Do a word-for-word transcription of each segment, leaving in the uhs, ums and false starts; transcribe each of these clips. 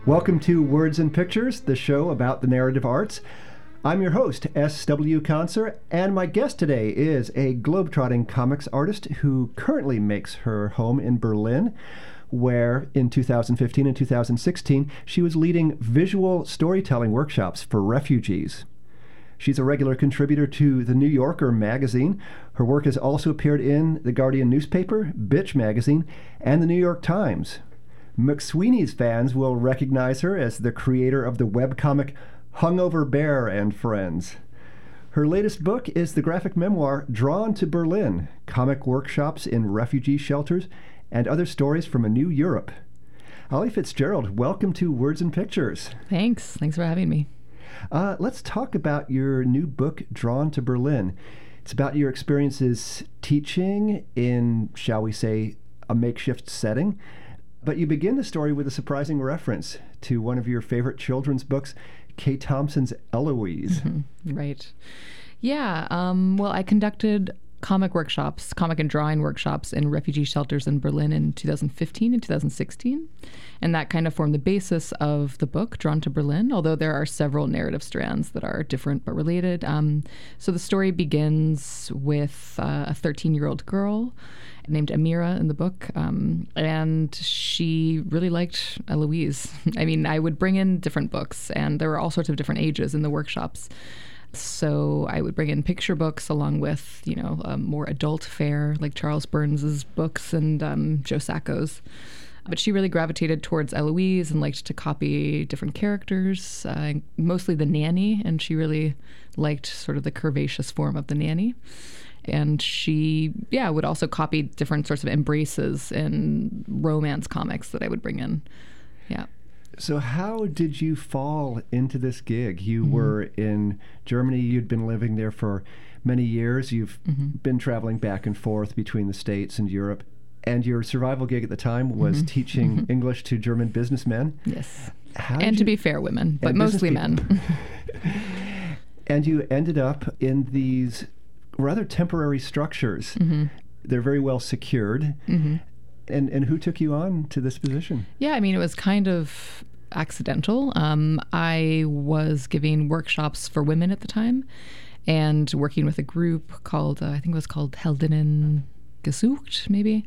Welcome to Words and Pictures, the show about the narrative arts. I'm your host, S W Conser, and my guest today is a globetrotting comics artist who currently makes her home in Berlin, where in two thousand fifteen and two thousand sixteen, she was leading visual storytelling workshops for refugees. She's a regular contributor to The New Yorker magazine. Her work has also appeared in The Guardian newspaper, Bitch magazine, and The New York Times. McSweeney's fans will recognize her as the creator of the webcomic Hungover Bear and Friends. Her latest book is the graphic memoir Drawn to Berlin, Comic Workshops in Refugee Shelters and Other Stories from a New Europe. Holly Fitzgerald, welcome to Words and Pictures. Thanks. Thanks for having me. Uh, let's talk about your new book, Drawn to Berlin. It's about your experiences teaching in, shall we say, a makeshift setting. But you begin the story with a surprising reference to one of your favorite children's books, Kay Thompson's Eloise. Mm-hmm. Right. Yeah. Um, well, I conducted comic workshops, comic and drawing workshops in refugee shelters in Berlin in two thousand fifteen and two thousand sixteen. And that kind of formed the basis of the book, Drawn to Berlin, although there are several narrative strands that are different but related. Um, so the story begins with uh, a thirteen-year-old girl named Amira in the book, um, and she really liked Eloise. I mean, I would bring in different books, and there were all sorts of different ages in the workshops. So I would bring in picture books along with, you know, um, more adult fare, like Charles Burns's books and um, Joe Sacco's. But she really gravitated towards Eloise and liked to copy different characters, uh, mostly the nanny, and she really liked sort of the curvaceous form of the nanny. And she, yeah, would also copy different sorts of embraces in romance comics that I would bring in. Yeah. So how did you fall into this gig? You Mm-hmm. were in Germany. You'd been living there for many years. You've mm-hmm. been traveling back and forth between the States and Europe. And your survival gig at the time was mm-hmm. teaching mm-hmm. English to German businessmen. Yes. How and to you, be fair, women, but mostly men. And you ended up in these rather temporary structures. Mm-hmm. They're very well secured. Mm-hmm. And and who took you on to this position? Yeah, I mean, it was kind of accidental. Um, I was giving workshops for women at the time and working with a group called, uh, I think it was called Heldinnen Gesucht, maybe.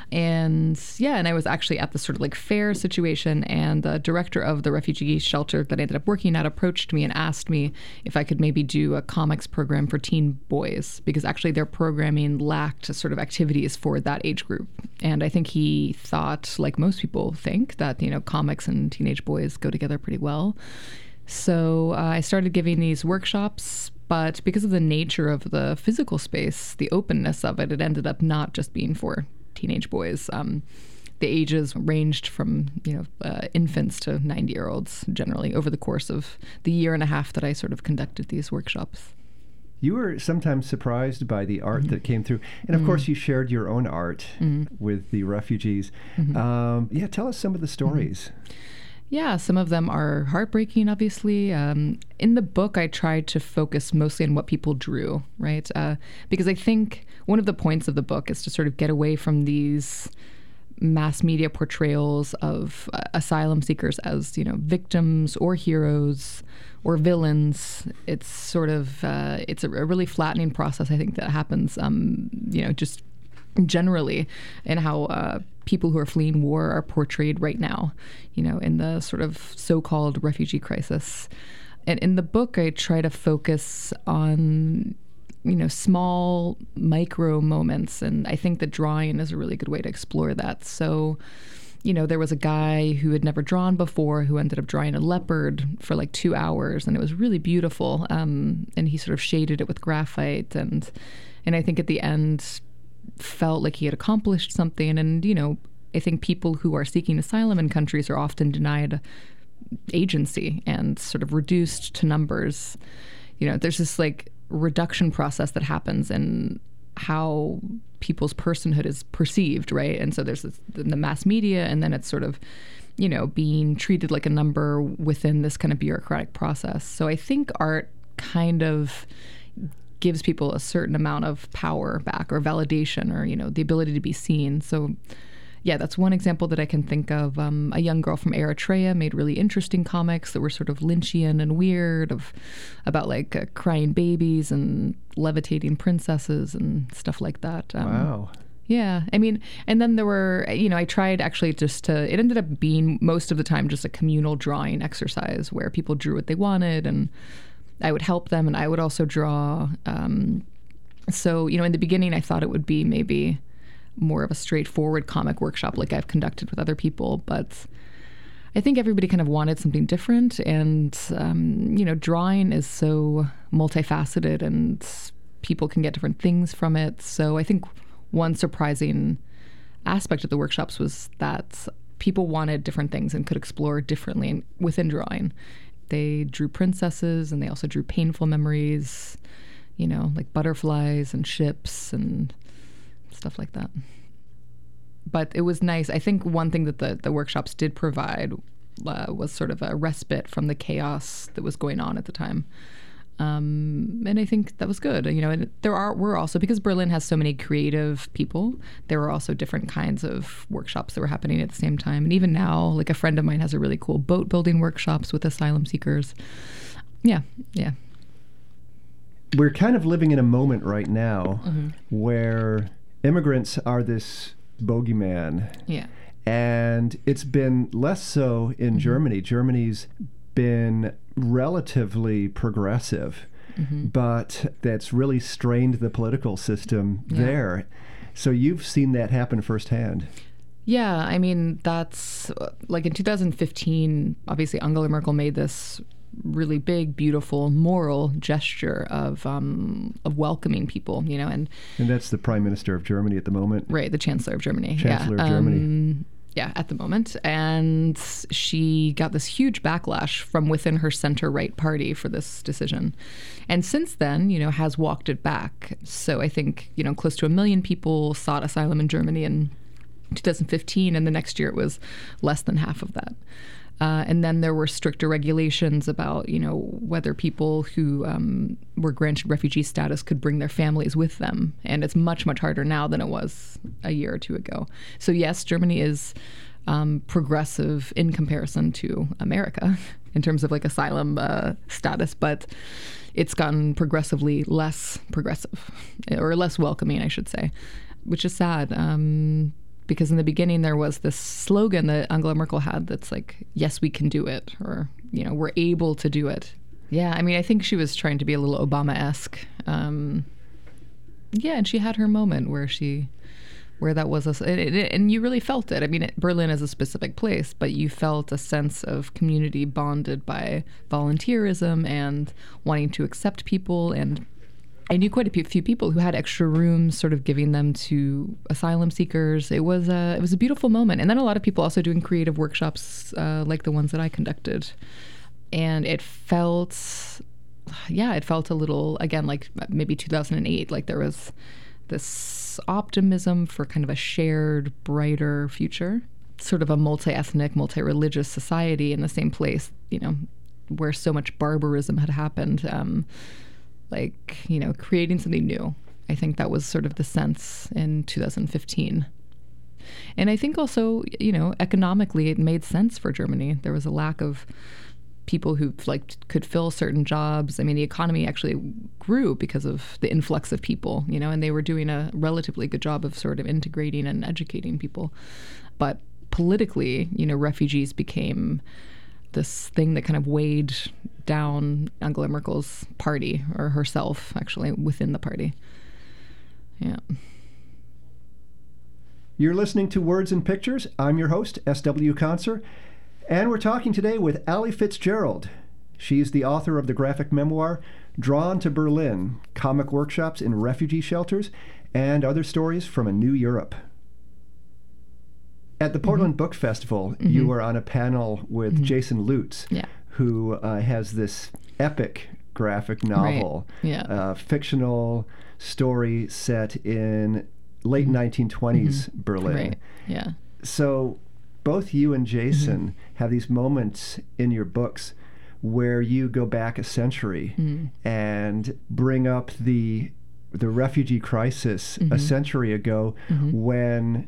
And yeah, and I was actually at this sort of like fair situation, and the director of the refugee shelter that I ended up working at approached me and asked me if I could maybe do a comics program for teen boys, because actually their programming lacked sort of activities for that age group. And I think he thought, like most people think, that, you know, comics and teenage boys go together pretty well. So uh, I started giving these workshops, but because of the nature of the physical space, the openness of it, it ended up not just being for teenage boys. Um, the ages ranged from, you know, uh, infants to ninety-year-olds generally over the course of the year and a half that I sort of conducted these workshops. You were sometimes surprised by the art mm-hmm. that came through. And of mm-hmm. course, you shared your own art mm-hmm. with the refugees. Mm-hmm. Um, yeah, tell us some of the stories. Mm-hmm. Yeah, some of them are heartbreaking, obviously. Um, in the book, I tried to focus mostly on what people drew, right? Uh, because I think one of the points of the book is to sort of get away from these mass media portrayals of uh, asylum seekers as, you know, victims or heroes or villains. It's sort of, uh, it's a, a really flattening process, I think, that happens, um, you know, just generally in how uh, people who are fleeing war are portrayed right now, you know, in the sort of so-called refugee crisis. And in the book, I try to focus on, you know, small micro moments. And I think that drawing is a really good way to explore that. So, you know, there was a guy who had never drawn before who ended up drawing a leopard for like two hours. And it was really beautiful. Um, and he sort of shaded it with graphite. And, and I think at the end, felt like he had accomplished something. And, you know, I think people who are seeking asylum in countries are often denied agency and sort of reduced to numbers. You know, there's this like reduction process that happens in how people's personhood is perceived, right? And so there's this, the mass media, and then it's sort of, you know, being treated like a number within this kind of bureaucratic process. So I think art kind of gives people a certain amount of power back, or validation, or, you know, the ability to be seen. So yeah, that's one example that I can think of. Um, a young girl from Eritrea made really interesting comics that were sort of Lynchian and weird, of about like uh, crying babies and levitating princesses and stuff like that. Um, wow. Yeah, I mean, and then there were, you know, I tried actually just to, it ended up being most of the time just a communal drawing exercise where people drew what they wanted and I would help them and I would also draw. Um, so, you know, in the beginning, I thought it would be maybe more of a straightforward comic workshop like I've conducted with other people, but I think everybody kind of wanted something different. And, um, you know, drawing is so multifaceted and people can get different things from it. So I think one surprising aspect of the workshops was that people wanted different things and could explore differently within drawing. They drew princesses and they also drew painful memories, you know, like butterflies and ships and stuff like that. But it was nice. I think one thing that the, the workshops did provide uh, was sort of a respite from the chaos that was going on at the time. Um, and I think that was good. You know, and there are were also, because Berlin has so many creative people, there were also different kinds of workshops that were happening at the same time. And even now, like a friend of mine has a really cool boat building workshops with asylum seekers. Yeah, yeah. We're kind of living in a moment right now Mm-hmm. where immigrants are this bogeyman. Yeah. And it's been less so in Mm-hmm. Germany. Germany's been relatively progressive, Mm-hmm. but that's really strained the political system Yeah. there. So you've seen that happen firsthand. Yeah, I mean, that's like in two thousand fifteen, obviously Angela Merkel made this really big, beautiful, moral gesture of um, of welcoming people, you know, and And that's the Prime Minister of Germany at the moment. right, the Chancellor of Germany. Chancellor yeah. of Germany. Um, yeah, at the moment. And she got this huge backlash from within her center-right party for this decision. And since then, you know, has walked it back. So I think, you know, close to a million people sought asylum in Germany in two thousand fifteen, and the next year it was less than half of that. Uh, and then there were stricter regulations about, you know, whether people who um, were granted refugee status could bring their families with them. And it's much, much harder now than it was a year or two ago. So yes, Germany is um, progressive in comparison to America in terms of like asylum uh, status, but it's gotten progressively less progressive, or less welcoming, I should say, which is sad. Um, Because in the beginning there was this slogan that Angela Merkel had that's like, yes, we can do it, or, you know, we're able to do it. Yeah, I mean, I think she was trying to be a little Obama-esque. Um, yeah, and she had her moment where she, where that was, a, it, it, and you really felt it. I mean, it, Berlin is a specific place, but you felt a sense of community bonded by volunteerism and wanting to accept people. And I knew quite a few people who had extra rooms, sort of giving them to asylum seekers. It was a it was a beautiful moment, and then a lot of people also doing creative workshops uh, like the ones that I conducted, and it felt, yeah, it felt a little, again, like maybe two thousand eight, like there was this optimism for kind of a shared, brighter future, sort of a multi-ethnic, multi-religious society in the same place, you know, where so much barbarism had happened. Um, like, you know, creating something new. I think that was sort of the sense in two thousand fifteen. And I think also, you know, economically it made sense for Germany. There was a lack of people who like could fill certain jobs. I mean, the economy actually grew because of the influx of people, you know, and they were doing a relatively good job of sort of integrating and educating people. But politically, you know, refugees became this thing that kind of weighed down Angela Merkel's party, or herself, actually, within the party. Yeah. You're listening to Words and Pictures. I'm your host, S W Conser, and we're talking today with Ali Fitzgerald. She's the author of the graphic memoir, Drawn to Berlin, Comic Workshops in Refugee Shelters, and Other Stories from a New Europe. At the Portland mm-hmm. Book Festival, mm-hmm. you were on a panel with mm-hmm. Jason Lutz, yeah. who uh, has this epic graphic novel, right. yeah. uh, fictional story set in late mm-hmm. nineteen twenties mm-hmm. Berlin. Right. Yeah. So both you and Jason mm-hmm. have these moments in your books where you go back a century mm-hmm. and bring up the the refugee crisis mm-hmm. a century ago mm-hmm. when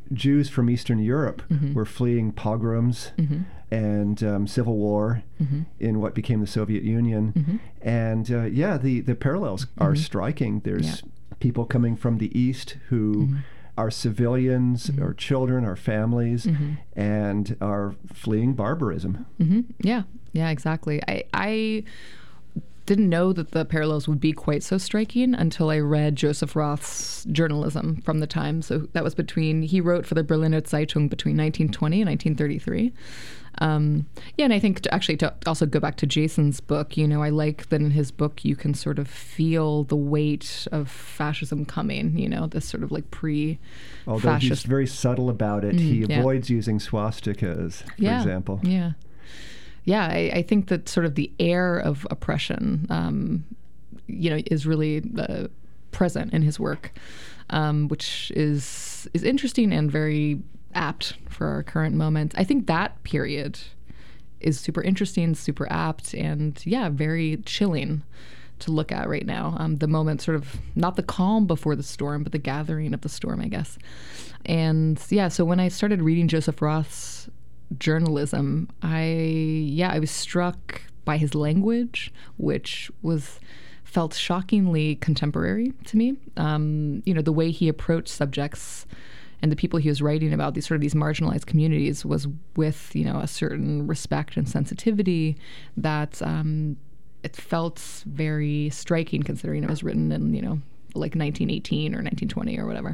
Jews from Eastern Europe mm-hmm. were fleeing pogroms mm-hmm. and um, civil war mm-hmm. in what became the Soviet Union. Mm-hmm. And uh, yeah, the, the parallels mm-hmm. are striking. There's yeah. people coming from the East who mm-hmm. are civilians, mm-hmm. or children, or families, mm-hmm. and are fleeing barbarism. Mm-hmm. Yeah, yeah, exactly. I, I didn't know that the parallels would be quite so striking until I read Joseph Roth's journalism from the time. So that was between, he wrote for the Berliner Zeitung between nineteen twenty and nineteen thirty-three. Um, yeah, and I think to actually to also go back to Jason's book, you know, I like that in his book you can sort of feel the weight of fascism coming, you know, this sort of like pre-fascist. Although he's very subtle about it. Mm, he yeah. avoids using swastikas, for yeah, example. Yeah. Yeah, I, I think that sort of the air of oppression, um, you know, is really uh, present in his work, um, which is is interesting and very apt for our current moment. I think that period is super interesting, super apt, and yeah, very chilling to look at right now. Um, the moment, sort of not the calm before the storm, but the gathering of the storm, I guess. And yeah, so when I started reading Joseph Roth's journalism, I yeah, I was struck by his language, which was felt shockingly contemporary to me. Um, you know, the way he approached subjects and the people he was writing about, these sort of these marginalized communities, was with, you know, a certain respect and sensitivity that um, it felt very striking, considering it was written in, you know, like nineteen eighteen or nineteen twenty or whatever.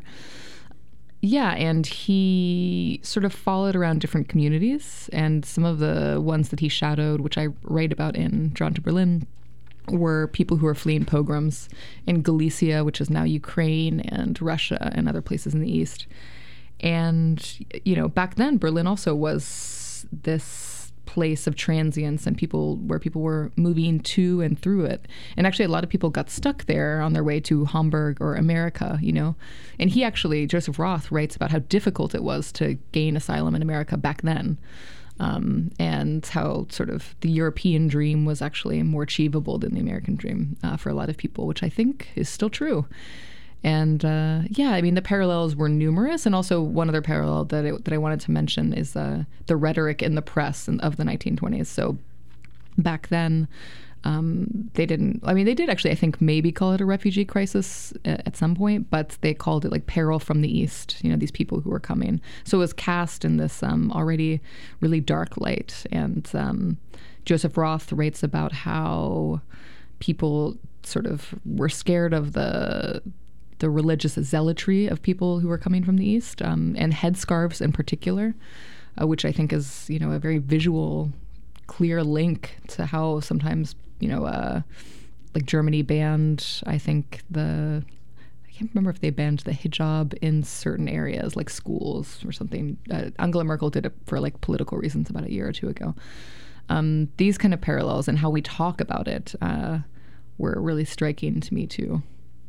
Yeah, and he sort of followed around different communities, and some of the ones that he shadowed, which I write about in Drawn to Berlin, were people who were fleeing pogroms in Galicia, which is now Ukraine, and Russia and other places in the East. And, you know, back then, Berlin also was this place of transience and people where people were moving to and through it. And actually, a lot of people got stuck there on their way to Hamburg or America, you know. And he actually, Joseph Roth, writes about how difficult it was to gain asylum in America back then. Um, and how sort of the European dream was actually more achievable than the American dream uh, for a lot of people, which I think is still true. And uh, yeah, I mean, the parallels were numerous. And also one other parallel that, it, that I wanted to mention is uh, the rhetoric in the press of the nineteen twenties. So back then, um, they didn't, I mean, they did actually, I think, maybe call it a refugee crisis at some point, but they called it like peril from the East, you know, these people who were coming. So it was cast in this um, already really dark light. And um, Joseph Roth writes about how people sort of were scared of the the religious zealotry of people who were coming from the East, um, and headscarves in particular, uh, which I think is, you know, a very visual, clear link to how sometimes, you know, uh, like Germany banned, I think the, I can't remember if they banned the hijab in certain areas, like schools or something. Uh, Angela Merkel did it for like political reasons about a year or two ago. Um, these kind of parallels and how we talk about it uh, were really striking to me too.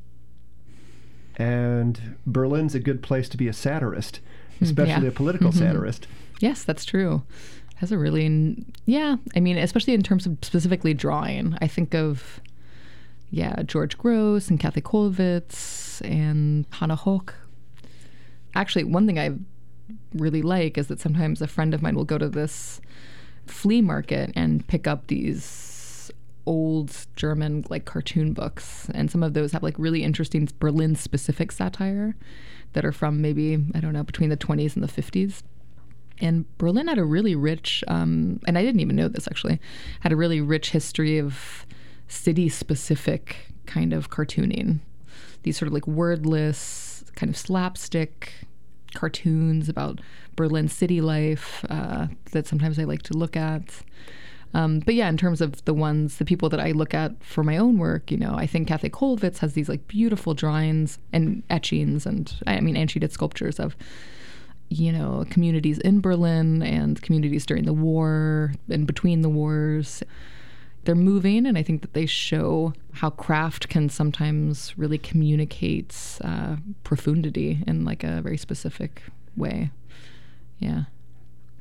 And Berlin's a good place to be a satirist, especially yeah. a political mm-hmm. satirist. Yes, that's true. Has a really, yeah, I mean, especially in terms of specifically drawing. I think of, yeah, George Grosz and Kathy Kollwitz and Hannah Hoch. Actually, one thing I really like is that sometimes a friend of mine will go to this flea market and pick up these old German like cartoon books, and some of those have like really interesting Berlin specific satire that are from maybe, I don't know, between the twenties and the fifties. And Berlin had a really rich um and I didn't even know this actually had a really rich history of city specific kind of cartooning, these sort of like wordless kind of slapstick cartoons about Berlin city life uh that sometimes I like to look at. Um, but yeah, in terms of the ones, the people that I look at for my own work, you know, I think Kathy Kollwitz has these like beautiful drawings and etchings, and I mean, and she did sculptures of, you know, communities in Berlin and communities during the war and between the wars. They're moving, and I think that they show how craft can sometimes really communicate uh, profundity in like a very specific way. Yeah.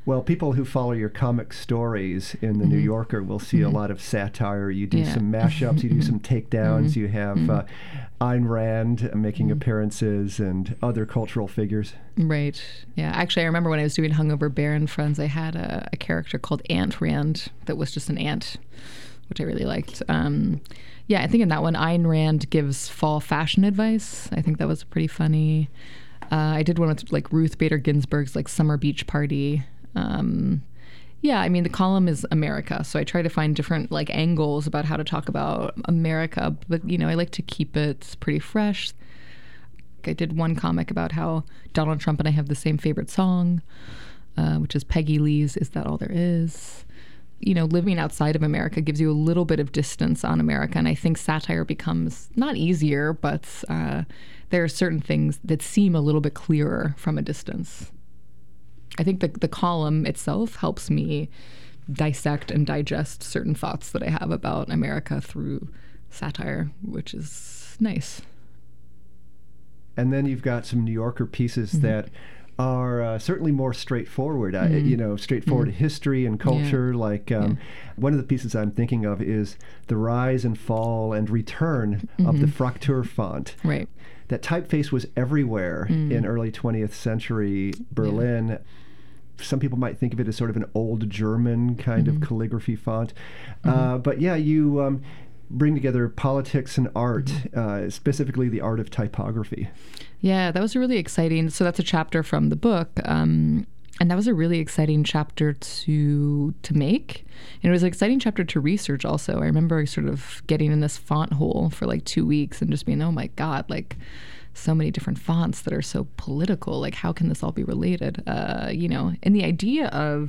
Well, people who follow your comic stories in the mm-hmm. New Yorker will see mm-hmm. a lot of satire. You do yeah. some mashups, you do some takedowns, mm-hmm. you have mm-hmm. uh, Ayn Rand making mm-hmm. appearances and other cultural figures. Right. Yeah. Actually, I remember when I was doing Hungover Bear and Friends, I had a, a character called Ant Rand that was just an ant, which I really liked. Um, yeah, I think in that one, Ayn Rand gives fall fashion advice. I think that was pretty funny. Uh, I did one with like Ruth Bader Ginsburg's like Summer Beach Party. Um, yeah, I mean, the column is America, so I try to find different like angles about how to talk about America, but you know, I like to keep it pretty fresh. I did one comic about how Donald Trump and I have the same favorite song, uh, which is Peggy Lee's Is That All There Is? You know, living outside of America gives you a little bit of distance on America, and I think satire becomes not easier, but uh, there are certain things that seem a little bit clearer from a distance. I think the, the column itself helps me dissect and digest certain thoughts that I have about America through satire, which is nice. And then you've got some New Yorker pieces mm-hmm. that are uh, certainly more straightforward, mm-hmm. uh, you know, straightforward mm-hmm. history and culture. Yeah. Like um, yeah. one of the pieces I'm thinking of is the rise and fall and return mm-hmm. of the Fraktur font. Right. That typeface was everywhere mm. in early twentieth century Berlin. Yeah. Some people might think of it as sort of an old German kind mm-hmm. of calligraphy font. Mm-hmm. Uh, but yeah, you um, bring together politics and art, mm-hmm. uh, specifically the art of typography. Yeah, that was really exciting. So that's a chapter from the book. Um, and that was a really exciting chapter to to make. And it was an exciting chapter to research also. I remember sort of getting in this font hole for like two weeks and just being, oh my God, like so many different fonts that are so political. Like, how can this all be related? Uh, you know, and the idea of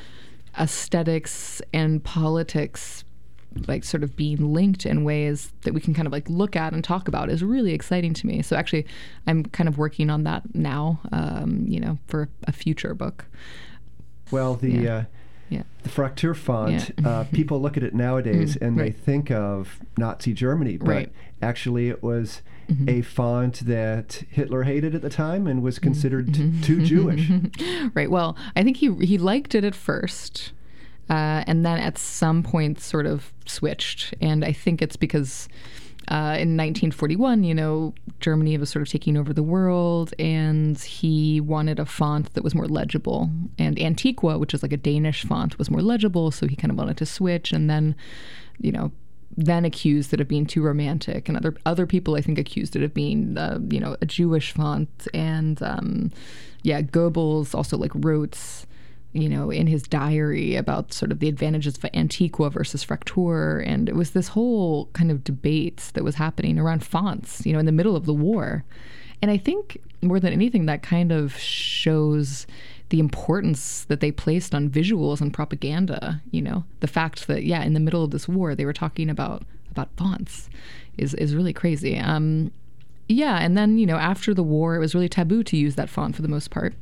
aesthetics and politics like sort of being linked in ways that we can kind of like look at and talk about is really exciting to me. So actually, I'm kind of working on that now, um, you know, for a future book. Well, the yeah. Uh, yeah. the Fraktur font, yeah. uh, people look at it nowadays mm, and right. they think of Nazi Germany, but right. actually it was mm-hmm. a font that Hitler hated at the time and was considered mm-hmm. t- too Jewish. Right. Well, I think he he liked it at first. Uh, and then at some point sort of switched. And I think it's because uh, in nineteen forty-one, you know, Germany was sort of taking over the world, and he wanted a font that was more legible. And Antiqua, which is like a Danish font, was more legible, so he kind of wanted to switch. And then, you know, then accused it of being too romantic. And other other people, I think, accused it of being, uh, you know, a Jewish font. And, um, yeah, Goebbels also, like, wrote, you know, in his diary about sort of the advantages of Antiqua versus Fraktur. And it was this whole kind of debate that was happening around fonts, you know, in the middle of the war. And I think more than anything, that kind of shows the importance that they placed on visuals and propaganda. You know, the fact that, yeah, in the middle of this war, they were talking about, about fonts is, is really crazy. Um, yeah. And then, you know, after the war, it was really taboo to use that font for the most part.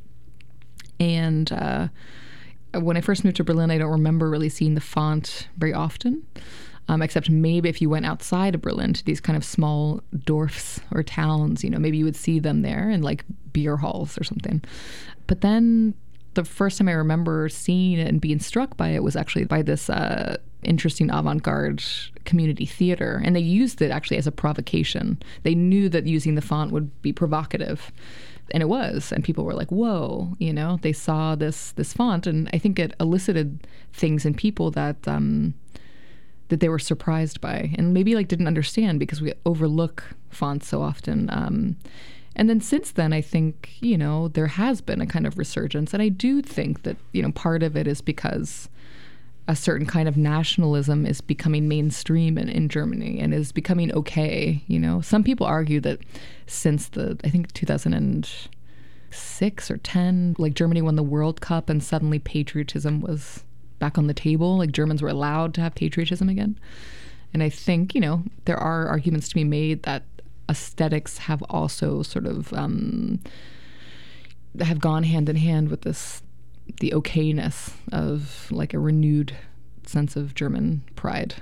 And, uh, when I first moved to Berlin, I don't remember really seeing the font very often, um, except maybe if you went outside of Berlin to these kind of small dorfs or towns, you know, maybe you would see them there in like beer halls or something. But then the first time I remember seeing it and being struck by it was actually by this uh, interesting avant-garde community theater. And they used it actually as a provocation. They knew that using the font would be provocative. And it was, and people were like, whoa, you know, they saw this this font, and I think it elicited things in people that um, that they were surprised by, and maybe like didn't understand because we overlook fonts so often. Um, and then since then, I think, you know, there has been a kind of resurgence, and I do think that, you know, part of it is because a certain kind of nationalism is becoming mainstream in, in Germany and is becoming okay. You know, some people argue that since the, I think two thousand six or ten, like Germany won the World Cup and suddenly patriotism was back on the table. Like Germans were allowed to have patriotism again. And I think, you know, there are arguments to be made that aesthetics have also sort of, um, have gone hand in hand with this, the okayness of like a renewed sense of German pride.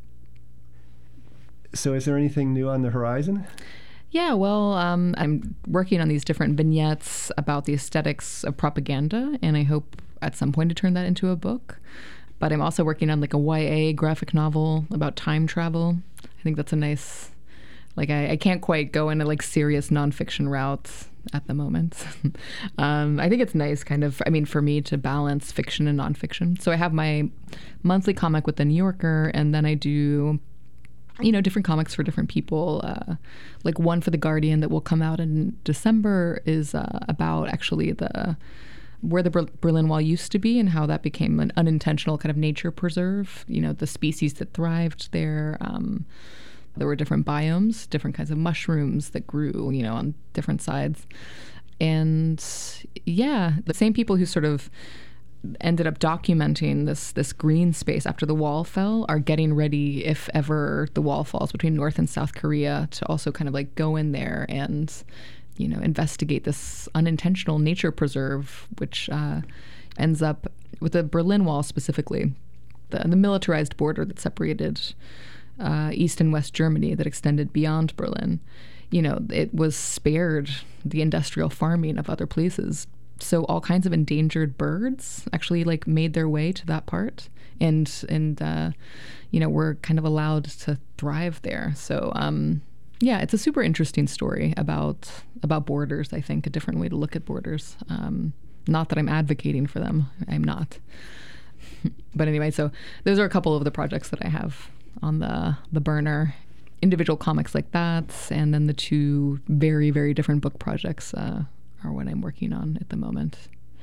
So is there anything new on the horizon? Yeah, well, um, I'm working on these different vignettes about the aesthetics of propaganda, and I hope at some point to turn that into a book. But I'm also working on like a Y A graphic novel about time travel. I think that's a nice, like I, I can't quite go into like serious nonfiction routes at the moment. um, I think it's nice kind of, I mean, for me to balance fiction and nonfiction. So I have my monthly comic with The New Yorker, and then I do, you know, different comics for different people. Uh, like one for The Guardian that will come out in December is uh, about actually the where the Ber- Berlin Wall used to be and how that became an unintentional kind of nature preserve, you know, the species that thrived there. Um, there were different biomes, different kinds of mushrooms that grew, you know, on different sides. And yeah, the same people who sort of ended up documenting this this green space after the wall fell are getting ready, if ever the wall falls between North and South Korea, to also kind of like go in there and, you know, investigate this unintentional nature preserve, which uh, ends up with the Berlin Wall specifically, the, the militarized border that separated uh, East and West Germany that extended beyond Berlin. You know, it was spared the industrial farming of other places. So all kinds of endangered birds actually like made their way to that part, and and uh, you know, were kind of allowed to thrive there. So. Um, Yeah, it's a super interesting story about about borders, I think, a different way to look at borders. Um, not that I'm advocating for them. I'm not. But anyway, so those are a couple of the projects that I have on the, the burner. Individual comics like that, and then the two very, very different book projects uh, are what I'm working on at the moment.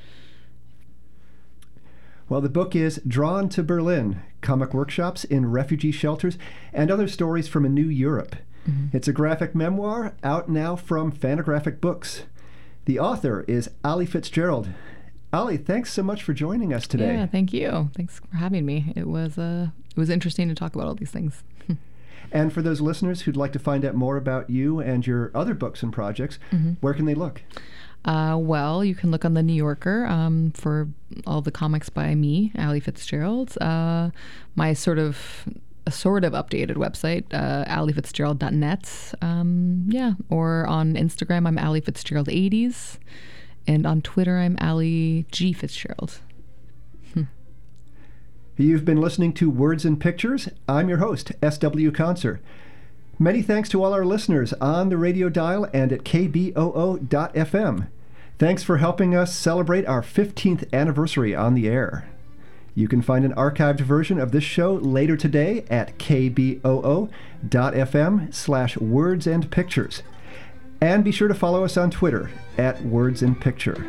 Well, the book is Drawn to Berlin, Comic Workshops in Refugee Shelters and Other Stories from a New Europe. Mm-hmm. It's a graphic memoir out now from Fantagraphic Books. The author is Ali Fitzgerald. Ali, thanks so much for joining us today. Yeah, thank you. Thanks for having me. It was uh, it was interesting to talk about all these things. And for those listeners who'd like to find out more about you and your other books and projects, mm-hmm. where can they look? Uh, well, you can look on The New Yorker um, for all the comics by me, Ali Fitzgerald. Uh, my sort of a sort of updated website, uh, ali fitzgerald dot net. Um, yeah, or on Instagram, I'm Ali Fitzgerald eighties, and on Twitter, I'm Ali G Fitzgerald. Hm. You've been listening to Words and Pictures. I'm your host, S W Conser. Many thanks to all our listeners on the radio dial and at K B O O dot F M. Thanks for helping us celebrate our fifteenth anniversary on the air. You can find an archived version of this show later today at K B O O dot F M slash words and pictures. And be sure to follow us on Twitter at Words and Picture.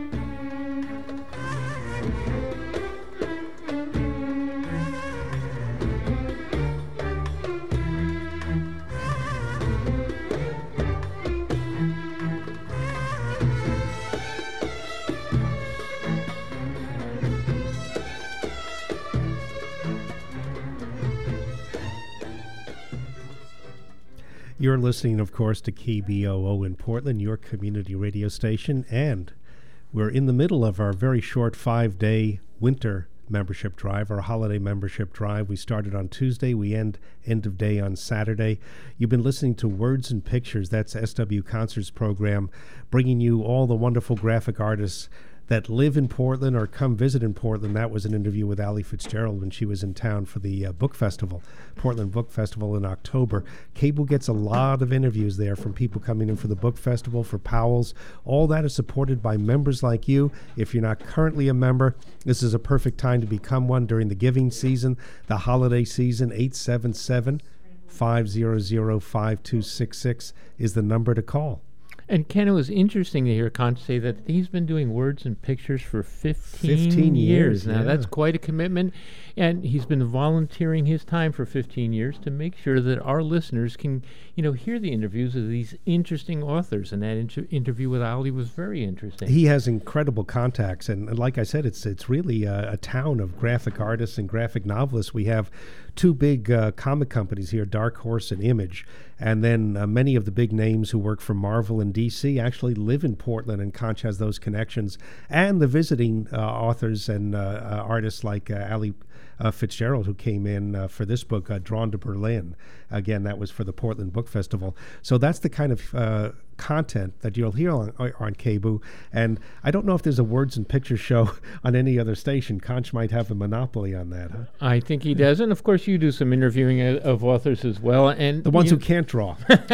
You're listening, of course, to K B O O in Portland, your community radio station, and we're in the middle of our very short five-day winter membership drive, our holiday membership drive. We started on Tuesday. We end end of day on Saturday. You've been listening to Words and Pictures. That's S W Concert's program, bringing you all the wonderful graphic artists that live in Portland or come visit in Portland. That was an interview with Ali Fitzgerald when she was in town for the uh, book festival, Portland Book Festival in October. Cable gets a lot of interviews there from people coming in for the book festival, for Powell's. All that is supported by members like you. If you're not currently a member, this is a perfect time to become one during the giving season, the holiday season. Eight seven seven, five hundred, five two six six is the number to call. And Ken, it was interesting to hear Con say that he's been doing Words and Pictures for fifteen, fifteen years. Now, yeah. That's quite a commitment. And he's been volunteering his time for fifteen years to make sure that our listeners can, you know, hear the interviews of these interesting authors. And that inter- interview with Ali was very interesting. He has incredible contacts. And, and like I said, it's it's really a, a town of graphic artists and graphic novelists. We have two big uh, comic companies here, Dark Horse and Image. And then uh, many of the big names who work for Marvel and D C actually live in Portland, and Conch has those connections. And the visiting uh, authors and uh, uh, artists like uh, Ali uh, Fitzgerald, who came in uh, for this book, uh, Drawn to Berlin. Again, that was for the Portland Book Festival. So that's the kind of uh, content that you'll hear on, on K B O O. And I don't know if there's a words and pictures show on any other station. Conch might have a monopoly on that, huh? I think he does. And of course, you do some interviewing of, of authors as well. And the ones you, who can't draw.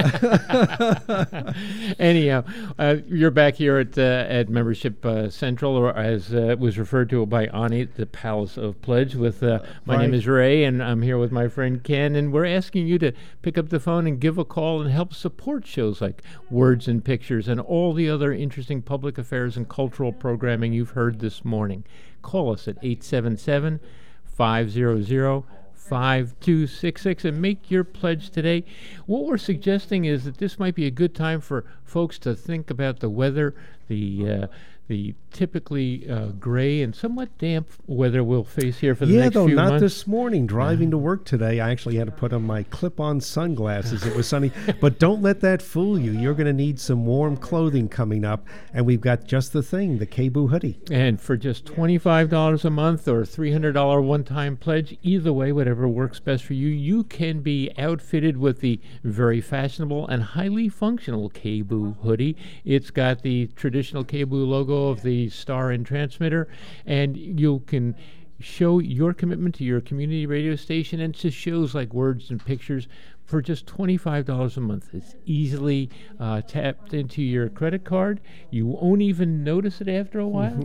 Anyhow, uh, you're back here at uh, at Membership uh, Central, or as uh, was referred to by Ani, the Palace of Pledge. With uh, my right. name is Ray, and I'm here with my friend Ken, and we're asking you to pick up the phone and give a call and help support shows like Words and Pictures and all the other interesting public affairs and cultural programming you've heard this morning. Call us at eight seven seven, five hundred, five two six six and make your pledge today. What we're suggesting is that this might be a good time for folks to think about the weather, the uh, the typically uh, gray and somewhat damp weather we'll face here for the yeah, next though, few not months. this morning. Driving uh, to work today, I actually had to put on my clip-on sunglasses. It was sunny. But don't let that fool you. You're going to need some warm clothing coming up, and we've got just the thing, the K B O O hoodie. And for just twenty-five dollars a month or three hundred dollars one-time pledge, either way, whatever works best for you, you can be outfitted with the very fashionable and highly functional K B O O hoodie. It's got the traditional K B O O logo of the star and transmitter, and you can show your commitment to your community radio station and to shows like Words and Pictures for just twenty-five dollars a month. It's easily uh, tapped into your credit card. You won't even notice it after a while.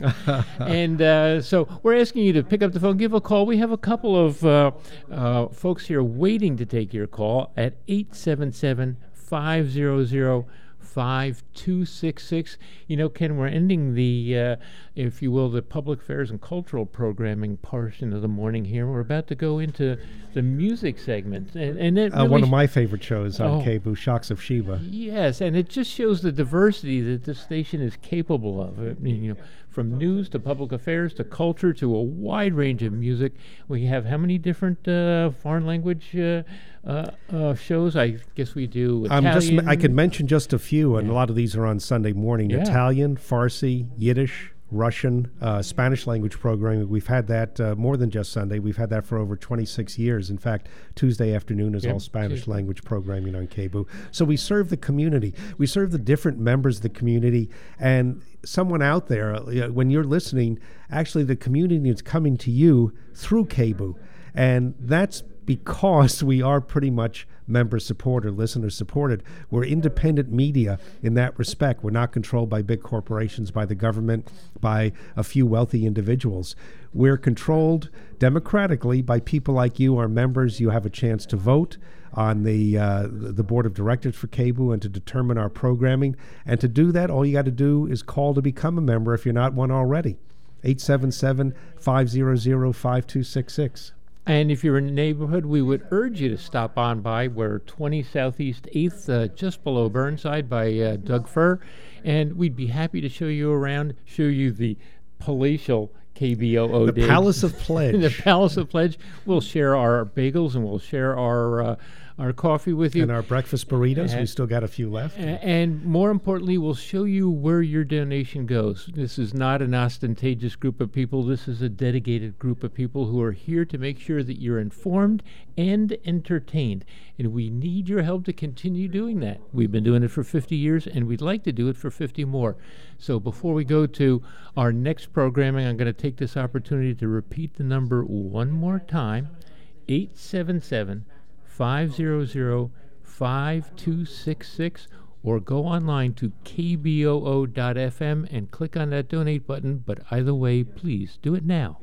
And uh, so we're asking you to pick up the phone, give a call. We have a couple of uh, uh, folks here waiting to take your call at eight seven seven, five hundred, five two six six. You know, Ken, we're ending the, uh, if you will, the public affairs and cultural programming portion of the morning here. We're about to go into the music segment. And, and it uh, really one of my favorite shows on oh, K B O O, Shocks of Sheba. Yes, and it just shows the diversity that this station is capable of. I mean, you know, from news to public affairs to culture to a wide range of music. We have how many different uh, foreign language uh, uh, uh, shows? I guess we do Italian. Um, just, I could mention just a few, and yeah. a lot of these are on Sunday morning. Yeah. Italian, Farsi, Yiddish, Russian, uh, Spanish language programming. We've had that uh, more than just Sunday. We've had that for over twenty-six years. In fact, Tuesday afternoon is yep. all Spanish Tuesday. language programming on K B O O. So we serve the community. We serve the different members of the community. And someone out there, uh, when you're listening, actually the community is coming to you through K B O O. And that's because we are pretty much member supported, listener supported. We're independent media in that respect. We're not controlled by big corporations, by the government, by a few wealthy individuals. We're controlled democratically by people like you, our members. You have a chance to vote on the uh, the board of directors for K B O O and to determine our programming. And to do that, all you got to do is call to become a member if you're not one already. eight seven seven, five hundred, five two six six. And if you're in the neighborhood, we would urge you to stop on by. We're twenty Southeast eighth, uh, just below Burnside by uh, Doug Fir. And we'd be happy to show you around, show you the palatial K B O O The digs. Palace of Pledge. The Palace of Pledge. We'll share our bagels and we'll share our uh, our coffee with you. And our breakfast burritos. And we still got a few left. And more importantly, we'll show you where your donation goes. This is not an ostentatious group of people. This is a dedicated group of people who are here to make sure that you're informed and entertained. And we need your help to continue doing that. We've been doing it for fifty years, and we'd like to do it for fifty more. So before we go to our next programming, I'm going to take this opportunity to repeat the number one more time, eight seven seven, five hundred, five two six six, or go online to k b o o dot f m and click on that donate button. But either way, please do it now.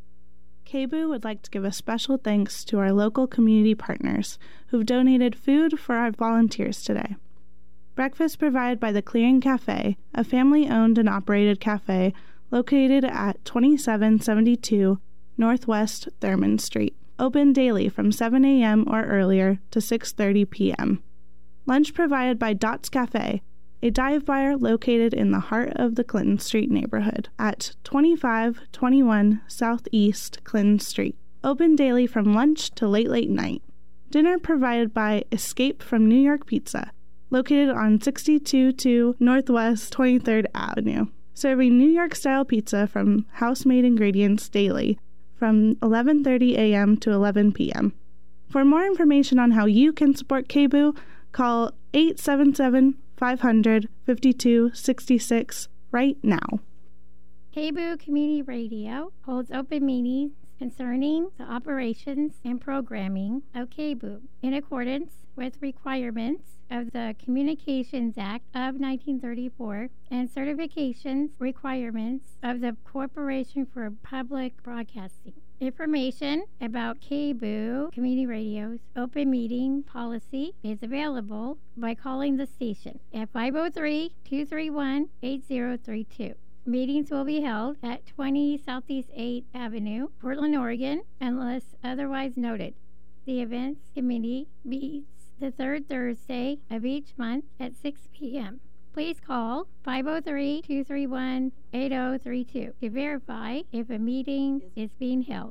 K B O O would like to give a special thanks to our local community partners who've donated food for our volunteers today. Breakfast provided by the Clearing Cafe, a family-owned and operated cafe located at twenty-seven seventy-two Northwest Thurman Street. Open daily from seven a.m. or earlier to six thirty p.m. Lunch provided by Dots Cafe, a dive bar located in the heart of the Clinton Street neighborhood at twenty-five twenty-one Southeast Clinton Street. Open daily from lunch to late, late night. Dinner provided by Escape from New York Pizza, located on sixty-two two Northwest twenty-third Avenue. Serving New York-style pizza from house-made ingredients daily from eleven thirty a.m. to eleven p.m. For more information on how you can support K B O, call eight seven seven, five hundred, fifty-two sixty-six right now. K B O Community Radio holds open meetings concerning the operations and programming of K B O in accordance with requirements of the Communications Act of nineteen thirty-four and certifications requirements of the Corporation for Public Broadcasting. Information about K B O Community Radio's open meeting policy is available by calling the station at five oh three, two three one, eight oh three two. Meetings will be held at twenty Southeast eighth Avenue, Portland, Oregon, unless otherwise noted. The events committee meets the third Thursday of each month at six p.m. Please call five oh three, two three one, eight oh three two to verify if a meeting is being held.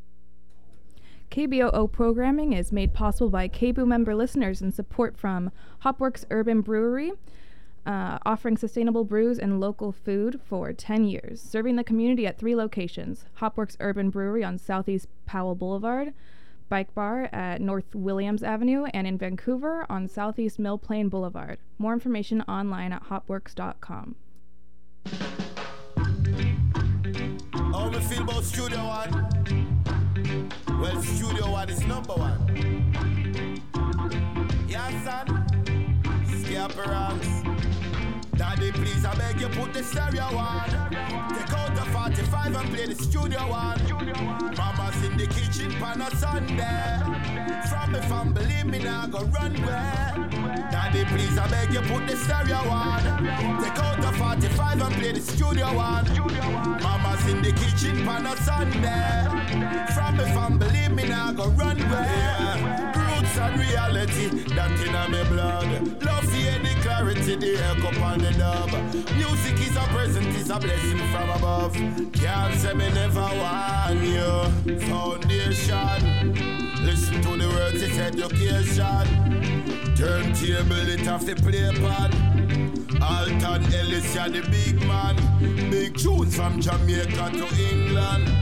K B O O programming is made possible by K B O member listeners and support from Hopworks Urban Brewery, uh, offering sustainable brews and local food for ten years, serving the community at three locations: Hopworks Urban Brewery on Southeast Powell Boulevard, Bike Bar at North Williams Avenue, and in Vancouver on Southeast Mill Plain Boulevard. More information online at hopworks dot com. How we feel about Studio One? Well, Studio One is number one. Yes, son. Scare ranks. Daddy, please, I beg you, put the stereo on. Take out the forty-five and play the Studio One. Mama's in the kitchen pan a Sunday. From me fam, believe me now, go run where. Daddy, please, I beg you, put the stereo on. Take out the forty-five and play the Studio One. Mama's in the kitchen pan a Sunday. From me fam, believe me now, go run where. Roots and reality, that in my blood. Love hear the clarity, the echo on the dub. Music is a present, is a blessing from above. Can't say me never want you. Foundation, listen to the words, it's education. Turntable, it have to play pan. Alton Ellis, you're the big man. Big tunes from Jamaica to England.